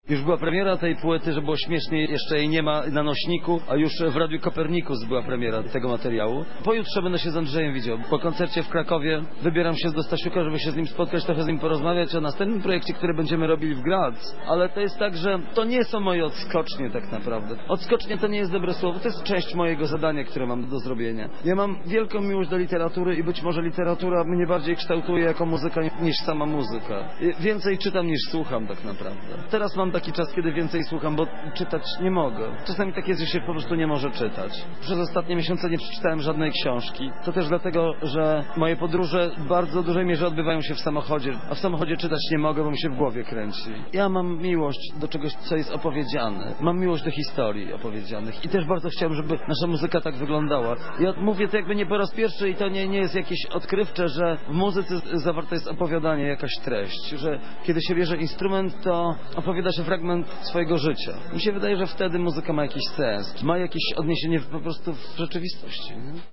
Już była premiera tej płyty, że było śmiesznie, jeszcze jej nie ma na nośniku, a już w Radiu Kopernikus była premiera tego materiału. Pojutrze będę się z Andrzejem widział. Po koncercie w Krakowie wybieram się do Stasiuka, żeby się z nim spotkać, trochę z nim porozmawiać o następnym projekcie, który będziemy robili w Graz. Ale to jest tak, że to nie są moje odskocznie tak naprawdę. Odskocznie to nie jest dobre słowo, to jest część mojego zadania, które mam do zrobienia. Ja mam wielką miłość do literatury i być może literatura mnie bardziej kształtuje jako muzyka niż sama muzyka. Więcej czytam niż słucham tak naprawdę. Teraz mam taki czas, kiedy więcej słucham, bo czytać nie mogę. Czasami tak jest, że się po prostu nie może czytać. Przez ostatnie miesiące nie przeczytałem żadnej książki. To też dlatego, że moje podróże w bardzo dużej mierze odbywają się w samochodzie, a w samochodzie czytać nie mogę, bo mi się w głowie kręci. Ja mam miłość do czegoś, co jest opowiedziane. Mam miłość do historii opowiedzianych i też bardzo chciałem, żeby nasza muzyka tak wyglądała. Ja mówię to jakby nie po raz pierwszy i to nie jest jakieś odkrywcze, że w muzyce zawarte jest opowiadanie, jakaś treść, że kiedy się bierze instrument, to opowiada się fragment swojego życia. Mi się wydaje, że wtedy muzyka ma jakiś sens, ma jakieś odniesienie po prostu w rzeczywistości. Nie?